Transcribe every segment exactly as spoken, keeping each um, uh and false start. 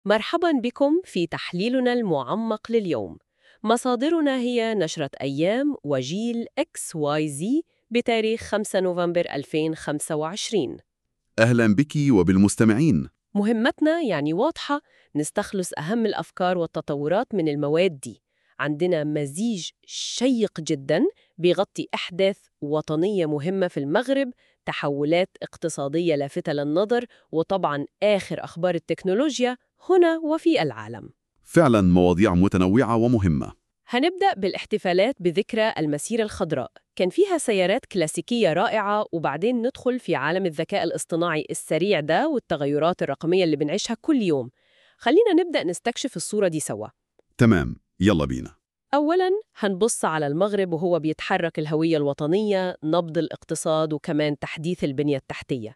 مرحبا بكم في تحليلنا المعمق لليوم. مصادرنا هي نشرة أيام وجيل إكس واي زي بتاريخ خمسة نوفمبر ألفين وخمسة وعشرين. أهلا بك وبالمستمعين. مهمتنا يعني واضحة، نستخلص أهم الأفكار والتطورات من المواد دي. عندنا مزيج شيق جدا بيغطي أحداث وطنية مهمة في المغرب، تحولات اقتصادية لافتة للنظر، وطبعا آخر أخبار التكنولوجيا هنا وفي العالم. فعلا مواضيع متنوعة ومهمة. هنبدأ بالاحتفالات بذكرى المسيرة الخضراء، كان فيها سيارات كلاسيكية رائعة، وبعدين ندخل في عالم الذكاء الاصطناعي السريع ده والتغيرات الرقمية اللي بنعيشها كل يوم. خلينا نبدأ نستكشف الصورة دي سوا. تمام، يلا بينا. أولاً هنبص على المغرب وهو بيتحرك الهوية الوطنية، نبض الاقتصاد، وكمان تحديث البنية التحتية.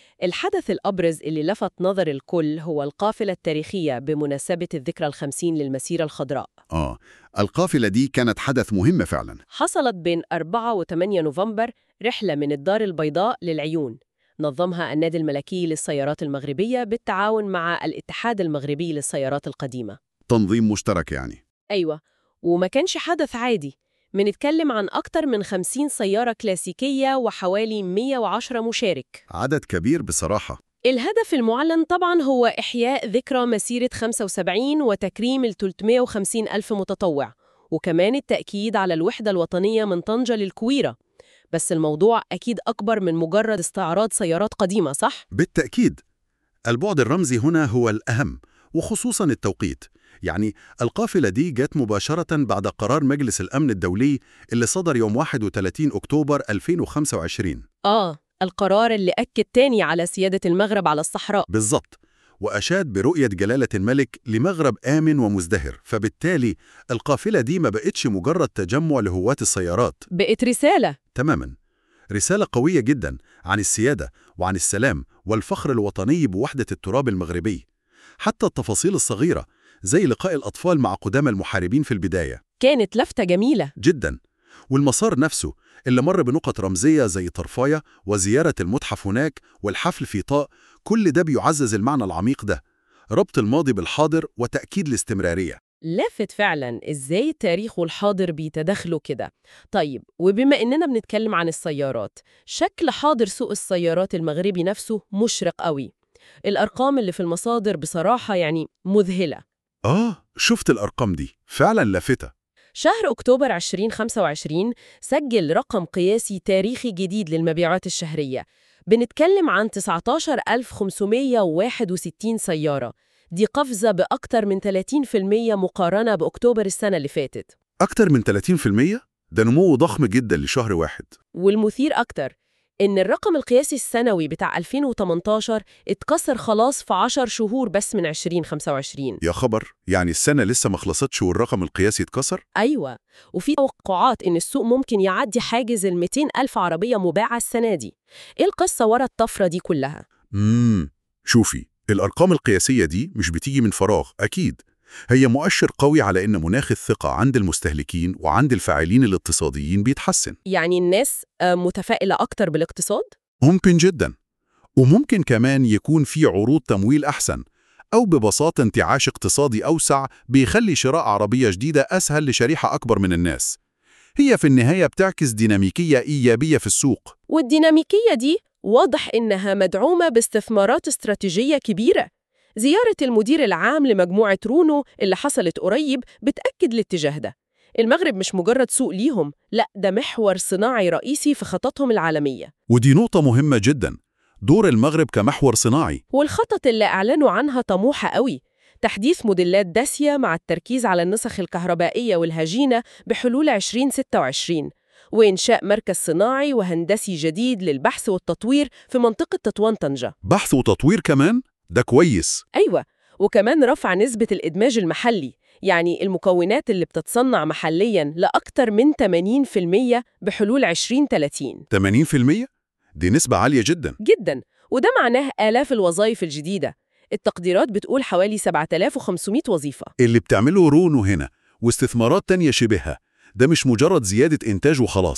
الحدث الأبرز اللي لفت نظر الكل هو القافلة التاريخية بمناسبة الذكرى الخمسين للمسيرة الخضراء. آه، القافلة دي كانت حدث مهم فعلا. حصلت بين أربعة وثمانية نوفمبر، رحلة من الدار البيضاء للعيون، نظمها النادي الملكي للسيارات المغربية بالتعاون مع الاتحاد المغربي للسيارات القديمة. تنظيم مشترك يعني. أيوة، وما كانش حدث عادي، منتكلم عن أكتر من خمسين سيارة كلاسيكية وحوالي مئة وعشرة مشارك. عدد كبير بصراحة. الهدف المعلن طبعاً هو إحياء ذكرى مسيرة خمسة وسبعين وتكريم ال ثلاثمئة وخمسين ألف متطوع، وكمان التأكيد على الوحدة الوطنية من طنجة للكويرة. بس الموضوع أكيد أكبر من مجرد استعراض سيارات قديمة، صح؟ بالتأكيد. البعد الرمزي هنا هو الأهم، وخصوصاً التوقيت. يعني القافلة دي جت مباشرة بعد قرار مجلس الأمن الدولي اللي صدر يوم واحد وثلاثين أكتوبر ألفين وخمسة وعشرين. آه، القرار اللي أكد تاني على سيادة المغرب على الصحراء. بالضبط، وأشاد برؤية جلالة الملك لمغرب آمن ومزدهر، فبالتالي القافلة دي ما بقتش مجرد تجمع لهواة السيارات. بقت رسالة. تماماً، رسالة قوية جداً عن السيادة وعن السلام والفخر الوطني بوحدة التراب المغربي. حتى التفاصيل الصغيرة زي لقاء الأطفال مع قدامى المحاربين في البداية كانت لفتة جميلة جداً، والمسار نفسه اللي مر بنقط رمزية زي طرفاية وزيارة المتحف هناك والحفل في طاء، كل ده بيعزز المعنى العميق ده، ربط الماضي بالحاضر وتأكيد الاستمرارية. لافت فعلاً إزاي التاريخ والحاضر بيتداخلوا كده. طيب، وبما إننا بنتكلم عن السيارات، شكل حاضر سوق السيارات المغربي نفسه مشرق قوي. الأرقام اللي في المصادر بصراحة يعني مذهلة. آه، شفت الأرقام دي فعلا لافتة. شهر أكتوبر ألفين وخمسة وعشرين سجل رقم قياسي تاريخي جديد للمبيعات الشهرية، بنتكلم عن تسعة عشر ألف وخمسمئة وواحد وستين سيارة. دي قفزة بأكتر من ثلاثين بالمئة مقارنة بأكتوبر السنة اللي فاتت. أكتر من ثلاثين بالمئة؟ ده نمو ضخم جدا لشهر واحد. والمثير أكتر إن الرقم القياسي السنوي بتاع ألفين وثمانية عشر اتكسر خلاص في عشر شهور بس من ألفين وخمسة وعشرين. يا خبر، يعني السنة لسه ما خلصتش والرقم القياسي اتكسر؟ أيوة، وفي توقعات إن السوق ممكن يعدي حاجز ال مئتين ألف عربية مباعة السنة دي. إيه القصة ورا الطفرة دي كلها؟ امم شوفي، الأرقام القياسية دي مش بتيجي من فراغ أكيد. هي مؤشر قوي على إن مناخ الثقة عند المستهلكين وعند الفاعلين الاقتصاديين بيتحسن. يعني الناس آه، متفائلة أكتر بالاقتصاد؟ ممكن جدا، وممكن كمان يكون في عروض تمويل أحسن، أو ببساطة انتعاش اقتصادي أوسع بيخلي شراء عربية جديدة أسهل لشريحة أكبر من الناس. هي في النهاية بتعكس ديناميكية إيجابية في السوق. والديناميكية دي واضح إنها مدعومة باستثمارات استراتيجية كبيرة. زيارة المدير العام لمجموعة رونو اللي حصلت قريب بتأكد الاتجاه ده. المغرب مش مجرد سوق ليهم، لا، ده محور صناعي رئيسي في خططهم العالمية. ودي نقطة مهمة جدا، دور المغرب كمحور صناعي. والخطط اللي أعلنوا عنها طموحة قوي، تحديث موديلات داسية مع التركيز على النسخ الكهربائية والهجينة بحلول ألفين وستة وعشرين، وإنشاء مركز صناعي وهندسي جديد للبحث والتطوير في منطقة تطوان طنجة. بحث وتطوير كمان؟ ده كويس. أيوة، وكمان رفع نسبة الإدماج المحلي، يعني المكونات اللي بتتصنع محلياً لأكثر من ثمانين بالمئة بحلول ألفين وثلاثين. ثمانين بالمئة؟ دي نسبة عالية جدا جداً، وده معناه آلاف الوظائف الجديدة. التقديرات بتقول حوالي سبعة آلاف وخمسمئة وظيفة. اللي بتعمله رونو هنا واستثمارات تانية شبهها، ده مش مجرد زيادة إنتاج وخلاص،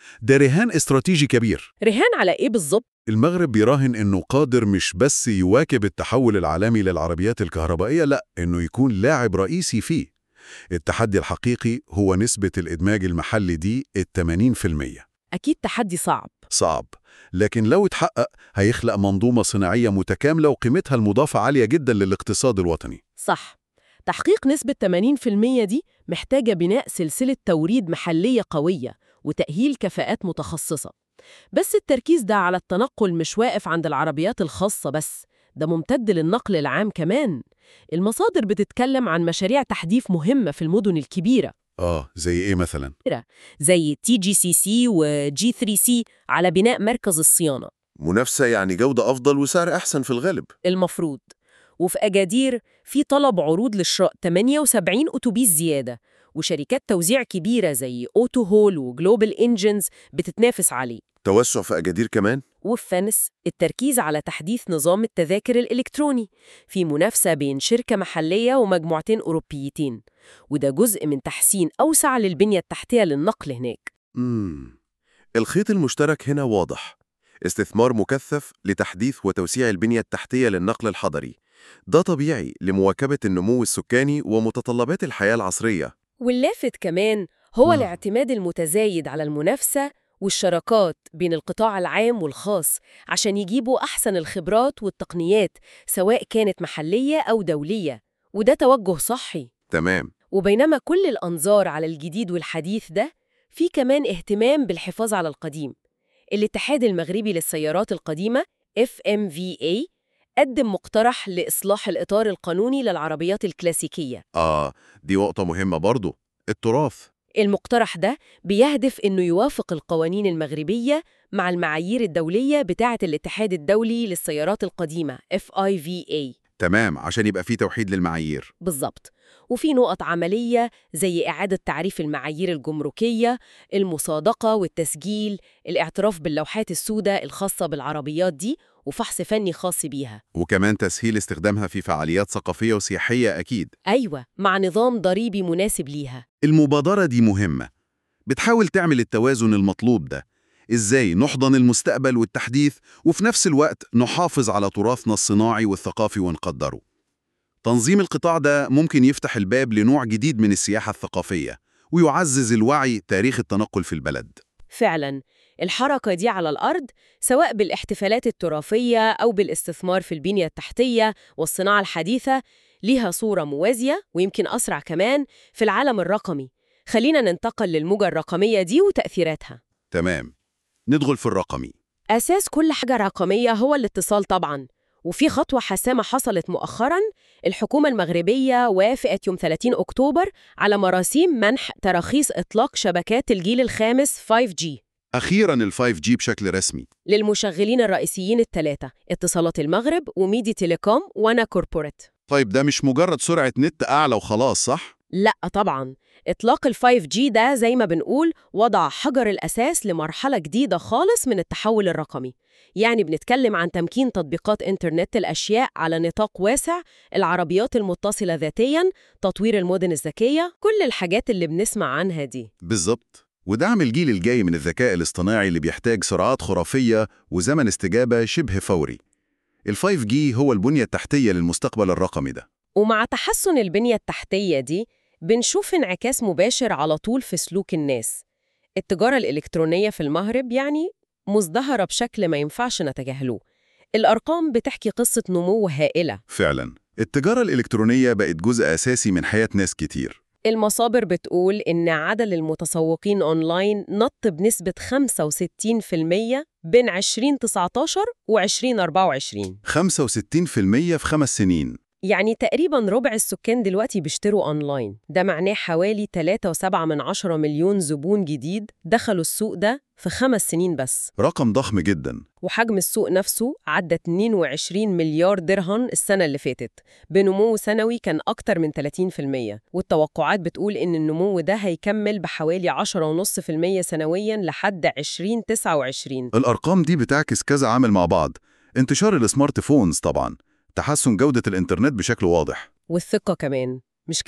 ده رهان استراتيجي كبير. رهان على إيه بالظبط؟ المغرب بيراهن إنه قادر مش بس يواكب التحول العالمي للعربيات الكهربائية، لأ، إنه يكون لاعب رئيسي فيه. التحدي الحقيقي هو نسبة الإدماج المحلي دي الثمانين في المية. أكيد تحدي صعب. صعب، لكن لو اتحقق هيخلق منظومة صناعية متكاملة وقيمتها المضافة عالية جدا للاقتصاد الوطني. صح. تحقيق نسبة ثمانين في المية دي محتاجة بناء سلسلة توريد محلية قوية وتأهيل كفاءات متخصصة. بس التركيز ده على التنقل مش واقف عند العربيات الخاصة بس، ده ممتد للنقل العام كمان. المصادر بتتكلم عن مشاريع تحديث مهمة في المدن الكبيرة، آه، زي إيه مثلا؟ زي تي جي سي سي وجي ثري سي على بناء مركز الصيانة. منافسة يعني جودة أفضل وسعر أحسن في الغالب. المفروض. وفي أجادير في طلب عروض لشراء ثمانية وسبعين أتوبيس زيادة، وشركات توزيع كبيرة زي أوتو هول وجلوبال إنجنز بتتنافس عليه. توسع في أجادير كمان؟ وفي فانس التركيز على تحديث نظام التذاكر الإلكتروني، في منافسة بين شركة محلية ومجموعتين أوروبيتين، وده جزء من تحسين أوسع للبنية التحتية للنقل هناك. مم. الخيط المشترك هنا واضح، استثمار مكثف لتحديث وتوسيع البنية التحتية للنقل الحضري. ده طبيعي لمواكبة النمو السكاني ومتطلبات الحياة العصرية. واللافت كمان هو مم. الاعتماد المتزايد على المنافسة والشراكات بين القطاع العام والخاص عشان يجيبوا أحسن الخبرات والتقنيات، سواء كانت محلية أو دولية، وده توجه صحي. تمام. وبينما كل الأنظار على الجديد والحديث ده، في كمان اهتمام بالحفاظ على القديم. الاتحاد المغربي للسيارات القديمة إف إم في إيه قدم مقترح لإصلاح الإطار القانوني للعربيات الكلاسيكية. آه، دي نقطة مهمة برضو، التراث. المقترح ده بيهدف إنه يوافق القوانين المغربية مع المعايير الدولية بتاعة الاتحاد الدولي للسيارات القديمة إف آي في إيه. تمام، عشان يبقى في توحيد للمعايير. بالظبط. وفي نقط عملية زي إعادة تعريف المعايير الجمركية، المصادقة والتسجيل، الاعتراف باللوحات السوداء الخاصة بالعربيات دي، وفحص فني خاص بيها. وكمان تسهيل استخدامها في فعاليات ثقافية وسياحية أكيد. أيوة، مع نظام ضريبي مناسب ليها. المبادرة دي مهمة، بتحاول تعمل التوازن المطلوب ده. إزاي نحضن المستقبل والتحديث وفي نفس الوقت نحافظ على تراثنا الصناعي والثقافي ونقدره؟ تنظيم القطاع ده ممكن يفتح الباب لنوع جديد من السياحة الثقافية ويعزز الوعي تاريخ التنقل في البلد. فعلاً، الحركة دي على الأرض سواء بالاحتفالات التراثية أو بالاستثمار في البنية التحتية والصناعة الحديثة ليها صورة موازية ويمكن أسرع كمان في العالم الرقمي. خلينا ننتقل للموجة الرقمية دي وتأثيراتها. تمام، ندخل في الرقمي. أساس كل حاجة رقمية هو الاتصال طبعاً، وفي خطوة حاسمة حصلت مؤخراً. الحكومة المغربية وافقت يوم ثلاثين أكتوبر على مراسيم منح تراخيص إطلاق شبكات الجيل الخامس فايف جي أخيراً ال فايف جي بشكل رسمي للمشغلين الرئيسيين الثلاثة: اتصالات المغرب وميدي تيليكوم وانا كوربوريت. طيب ده مش مجرد سرعة نت أعلى وخلاص، صح؟ لا طبعاً، إطلاق ال فايف جي ده زي ما بنقول وضع حجر الأساس لمرحلة جديدة خالص من التحول الرقمي. يعني بنتكلم عن تمكين تطبيقات إنترنت الأشياء على نطاق واسع، العربيات المتصلة ذاتياً، تطوير المدن الذكية، كل الحاجات اللي بنسمع عنها دي. بالظبط، ودعم الجيل الجاي من الذكاء الاصطناعي اللي بيحتاج سرعات خرافية وزمن استجابة شبه فوري. ال فايف جي هو البنية التحتية للمستقبل الرقمي ده. ومع تحسن البنية التحتية دي بنشوف انعكاس مباشر على طول في سلوك الناس. التجارة الإلكترونية في المغرب يعني مزدهرة بشكل ما ينفعش نتجاهله. الأرقام بتحكي قصة نمو هائلة. فعلاً، التجارة الإلكترونية بقت جزء أساسي من حياة ناس كتير. المصادر بتقول إن عدد المتسوقين أونلاين نط بنسبة خمسة وستين في المية بين ألفين وتسعة عشر و ألفين وأربعة وعشرين. خمسة وستين في المية في خمس سنين. يعني تقريباً ربع السكان دلوقتي بيشتروا أونلاين. ده معناه حوالي ثلاثة وسبعة من عشرة مليون زبون جديد دخلوا السوق ده في خمس سنين بس. رقم ضخم جداً. وحجم السوق نفسه عدى اثنين وعشرين مليار درهم السنة اللي فاتت، بنمو سنوي كان أكتر من ثلاثين في المية، والتوقعات بتقول إن النمو ده هيكمل بحوالي عشرة فاصلة خمسة في المية سنوياً لحد ألفين وتسعة وعشرين. الأرقام دي بتعكس كذا عامل مع بعض: انتشار السمارت فونز طبعاً، تحسن جودة الإنترنت بشكل واضح، والثقة كمان، مش كده؟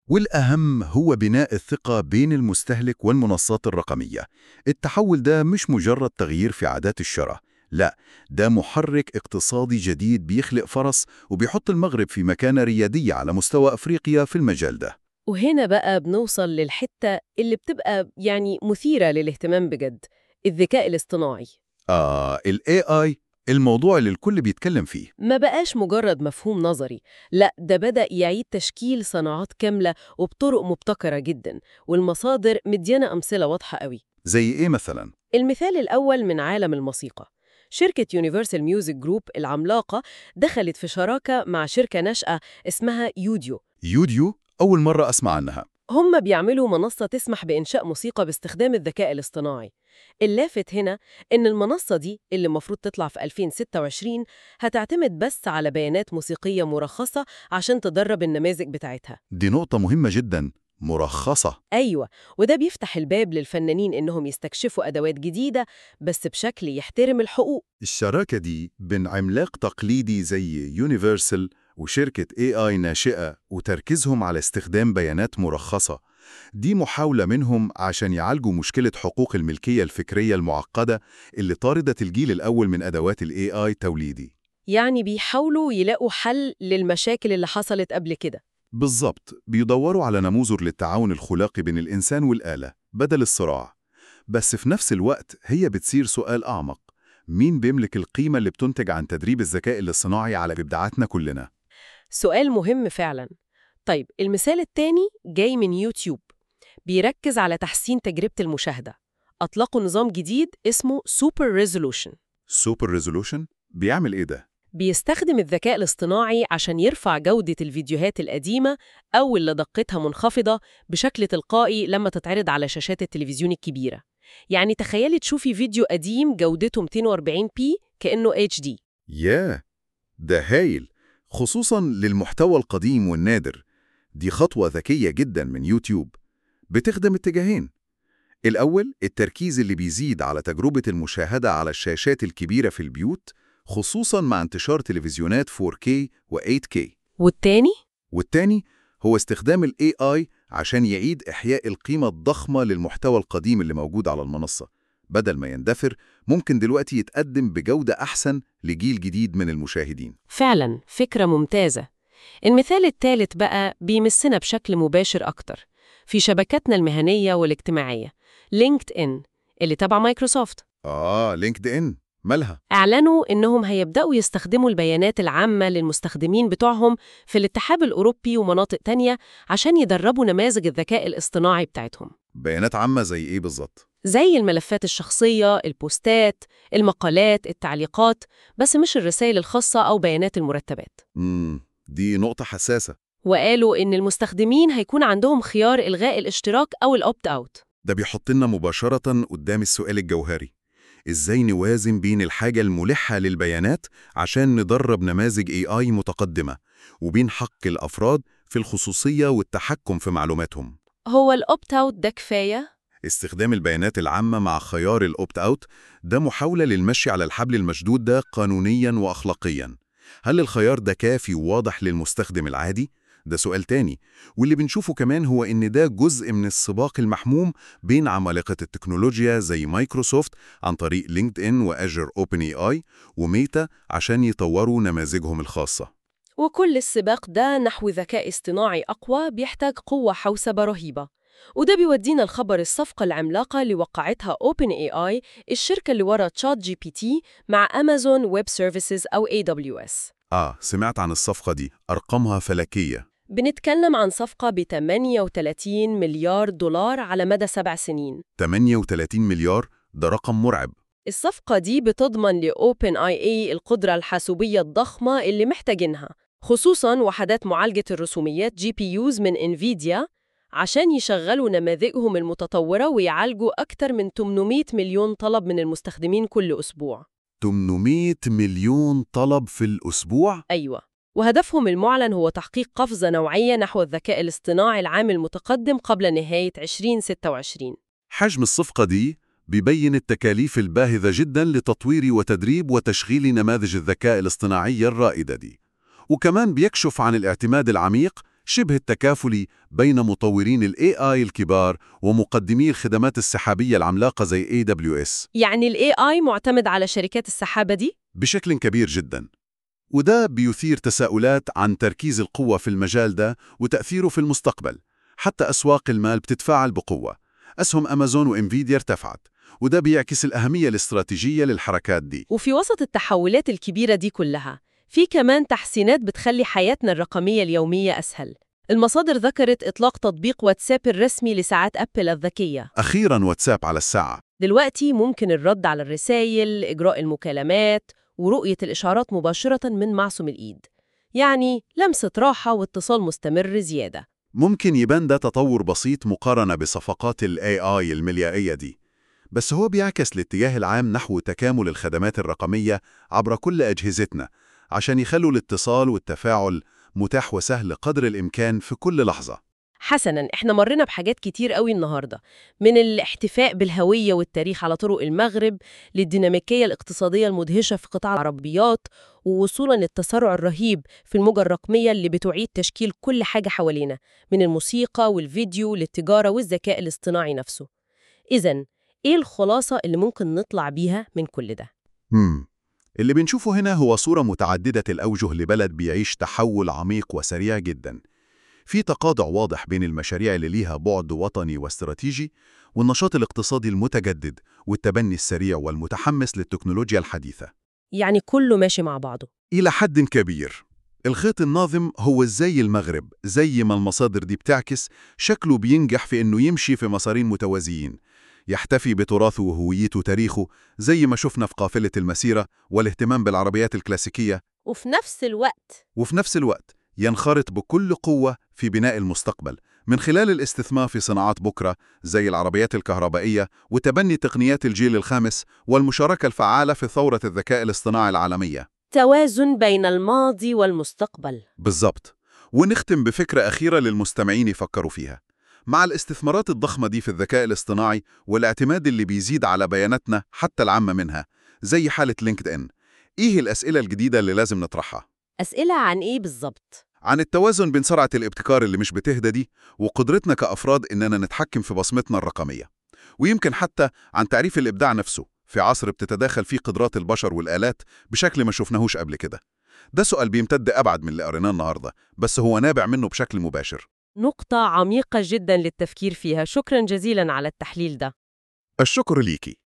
والأهم هو بناء الثقة بين المستهلك والمنصات الرقمية. التحول ده مش مجرد تغيير في عادات الشراء، لا، ده محرك اقتصادي جديد بيخلق فرص وبيحط المغرب في مكانة ريادية على مستوى أفريقيا في المجال ده. وهنا بقى بنوصل للحتة اللي بتبقى يعني مثيرة للاهتمام بجد، الذكاء الاصطناعي. آه ال إيه آي، الموضوع اللي الكل بيتكلم فيه. ما بقاش مجرد مفهوم نظري، لا ده بدأ يعيد تشكيل صناعات كاملة وبطرق مبتكرة جدا، والمصادر مديانة أمثلة واضحة قوي. زي إيه مثلاً؟ المثال الأول من عالم الموسيقى، شركة يونيفرسال ميوزك جروب العملاقة دخلت في شراكة مع شركة ناشئة اسمها يوديو. يوديو؟ أول مرة أسمع عنها. هم بيعملوا منصة تسمح بإنشاء موسيقى باستخدام الذكاء الاصطناعي. اللافت هنا إن المنصة دي اللي المفروض تطلع في ألفين وستة وعشرين هتعتمد بس على بيانات موسيقية مرخصة عشان تدرب النماذج بتاعتها. دي نقطة مهمة جداً، مرخصة. أيوة، وده بيفتح الباب للفنانين إنهم يستكشفوا أدوات جديدة بس بشكل يحترم الحقوق. الشراكة دي بين عملاق تقليدي زي يونيفرسال وشركة إيه آي ناشئة وتركيزهم على استخدام بيانات مرخصة، دي محاولة منهم عشان يعالجوا مشكلة حقوق الملكية الفكرية المعقدة اللي طاردت الجيل الأول من أدوات ال إيه آي توليدي. يعني بيحاولوا يلاقوا حل للمشاكل اللي حصلت قبل كده. بالظبط، بيدوروا على نموذج للتعاون الخلاقي بين الإنسان والآلة بدل الصراع. بس في نفس الوقت هي بتصير سؤال أعمق، مين بيملك القيمة اللي بتنتج عن تدريب الذكاء الاصطناعي على إبداعاتنا كلنا؟ سؤال مهم فعلا. طيب المثال التاني جاي من يوتيوب، بيركز على تحسين تجربة المشاهدة. أطلقوا نظام جديد اسمه سوبر ريزولوشن. سوبر ريزولوشن؟ بيعمل إيه ده؟ بيستخدم الذكاء الاصطناعي عشان يرفع جودة الفيديوهات القديمة أو اللي دقتها منخفضة بشكل تلقائي لما تتعرض على شاشات التلفزيون الكبيرة. يعني تخيلي تشوفي فيديو قديم جودته مئتين وأربعين بي كأنه إتش دي. ياه، ده هايل، خصوصاً للمحتوى القديم والنادر. دي خطوة ذكية جداً من يوتيوب، بتخدم اتجاهين. الأول، التركيز اللي بيزيد على تجربة المشاهدة على الشاشات الكبيرة في البيوت، خصوصاً مع انتشار تلفزيونات فور كيه و إيت كيه. والتاني؟ والتاني هو استخدام ال إيه آي عشان يعيد إحياء القيمة الضخمة للمحتوى القديم اللي موجود على المنصة. بدل ما يندثر، ممكن دلوقتي يتقدم بجودة أحسن لجيل جديد من المشاهدين. فعلا فكرة ممتازة. المثال الثالث بقى بيمسنا بشكل مباشر أكتر في شبكاتنا المهنية والاجتماعية، لينكد إن اللي تبع مايكروسوفت. آه، لينكد إن مالها؟ أعلنوا إنهم هيبدأوا يستخدموا البيانات العامة للمستخدمين بتوعهم في الاتحاد الأوروبي ومناطق تانية عشان يدربوا نماذج الذكاء الاصطناعي بتاعتهم. بيانات عامة زي إيه بالظبط؟ زي الملفات الشخصية، البوستات، المقالات، التعليقات، بس مش الرسائل الخاصة أو بيانات المرتبات. امم دي نقطة حساسة. وقالوا إن المستخدمين هيكون عندهم خيار إلغاء الاشتراك أو الأوبت أوت. ده بيحطنا مباشرة قدام السؤال الجوهري، إزاي نوازن بين الحاجة الملحة للبيانات عشان ندرب نماذج إيه آي متقدمة، وبين حق الأفراد في الخصوصية والتحكم في معلوماتهم؟ هو الأوبت أوت ده كفاية؟ استخدام البيانات العامة مع خيار الأوبت أوت ده محاولة للمشي على الحبل المشدود ده قانونياً وأخلاقياً. هل الخيار ده كافي وواضح للمستخدم العادي؟ ده سؤال تاني، واللي بنشوفه كمان هو إن ده جزء من السباق المحموم بين عمالقة التكنولوجيا زي مايكروسوفت عن طريق لينكد إن وأجر أوبن إيه آي وميتا عشان يطوروا نماذجهم الخاصة. وكل السباق ده نحو ذكاء اصطناعي أقوى بيحتاج قوة حوسبة رهيبة. وده بيودينا الخبر الصفقة العملاقة اللي وقعتها أوبن إيه آي، الشركة اللي ورا تشات جي بي تي، مع أمازون ويب سيرفيسز أو إيه دبليو إس. آه، سمعت عن الصفقة دي، أرقامها فلكية. بنتكلم عن صفقة ب ثمانية وثلاثين مليار دولار على مدى سبع سنين. ثمانية وثلاثين مليار، ده رقم مرعب. الصفقة دي بتضمن لأوبن آي إي القدرة الحاسوبية الضخمة اللي محتاجينها، خصوصاً وحدات معالجة الرسوميات جي بي يوز من إنفيديا، عشان يشغلوا نماذجهم المتطورة ويعالجوا أكثر من ثمانمئة مليون طلب من المستخدمين كل أسبوع. ثمانمئة مليون طلب في الأسبوع؟ أيوة، وهدفهم المعلن هو تحقيق قفزة نوعية نحو الذكاء الاصطناعي العام المتقدم قبل نهاية ألفين وستة وعشرين. حجم الصفقة دي بيبين التكاليف الباهظة جدا لتطوير وتدريب وتشغيل نماذج الذكاء الاصطناعي الرائدة دي، وكمان بيكشف عن الاعتماد العميق شبه التكافلي بين مطورين ال إيه آي الكبار ومقدمي الخدمات السحابية العملاقة زي إيه دبليو إس يعني ال إيه آي معتمد على شركات السحابة دي؟ بشكل كبير جدا. وده بيثير تساؤلات عن تركيز القوة في المجال ده وتأثيره في المستقبل. حتى أسواق المال بتتفاعل بقوة، أسهم أمازون وإنفيديا ارتفعت، وده بيعكس الأهمية الاستراتيجية للحركات دي. وفي وسط التحولات الكبيرة دي كلها في كمان تحسينات بتخلي حياتنا الرقمية اليومية أسهل. المصادر ذكرت إطلاق تطبيق واتساب الرسمي لساعات أبل الذكية. أخيراً واتساب على الساعة. دلوقتي ممكن الرد على الرسائل، إجراء المكالمات، ورؤية الإشعارات مباشرة من معصم الإيد. يعني لمسة راحة واتصال مستمر زيادة. ممكن يبان ده تطور بسيط مقارنة بصفقات ال إيه آي المليارية دي، بس هو بيعكس الاتجاه العام نحو تكامل الخدمات الرقمية عبر كل أجهزتنا، عشان يخلوا الاتصال والتفاعل متاح وسهل قدر الإمكان في كل لحظة. حسناً، إحنا مرينا بحاجات كتير قوي النهاردة، من الاحتفاء بالهوية والتاريخ على طرق المغرب للديناميكية الاقتصادية المدهشة في قطاع العربيات، ووصولاً للتسارع الرهيب في الموجة الرقمية اللي بتعيد تشكيل كل حاجة حوالينا، من الموسيقى والفيديو للتجارة والذكاء الاصطناعي نفسه. إذن، إيه الخلاصة اللي ممكن نطلع بيها من كل ده؟ مم. اللي بنشوفه هنا هو صورة متعددة الأوجه لبلد بيعيش تحول عميق وسريع جداً. في تقاطع واضح بين المشاريع اللي ليها بعد وطني واستراتيجي والنشاط الاقتصادي المتجدد والتبني السريع والمتحمس للتكنولوجيا الحديثة. يعني كله ماشي مع بعضه. إلى حد كبير. الخيط الناظم هو زي المغرب، زي ما المصادر دي بتعكس، شكله بينجح في إنه يمشي في مسارين متوازيين، يحتفي بتراثه وهويته وتاريخه زي ما شفنا في قافلة المسيرة والاهتمام بالعربيات الكلاسيكية، وفي نفس الوقت وفي نفس الوقت ينخرط بكل قوة في بناء المستقبل من خلال الاستثمار في صناعات بكرة زي العربيات الكهربائية وتبني تقنيات الجيل الخامس والمشاركة الفعالة في ثورة الذكاء الاصطناعي العالمية. توازن بين الماضي والمستقبل. بالضبط. ونختم بفكرة أخيرة للمستمعين يفكروا فيها. مع الاستثمارات الضخمة دي في الذكاء الاصطناعي والاعتماد اللي بيزيد على بياناتنا حتى العامة منها زي حالة لينكد إن، إيه الأسئلة الجديدة اللي لازم نطرحها؟ أسئلة عن إيه بالظبط؟ عن التوازن بين سرعة الابتكار اللي مش بتهدى دي وقدرتنا كأفراد إننا نتحكم في بصمتنا الرقمية، ويمكن حتى عن تعريف الإبداع نفسه في عصر بتتداخل فيه قدرات البشر والآلات بشكل ما شفناهوش قبل كده. ده سؤال بيمتد أبعد من اللي قريناه النهاردة، بس هو نابع منه بشكل مباشر. نقطة عميقة جدا للتفكير فيها. شكرا جزيلا على التحليل ده. الشكر ليكي.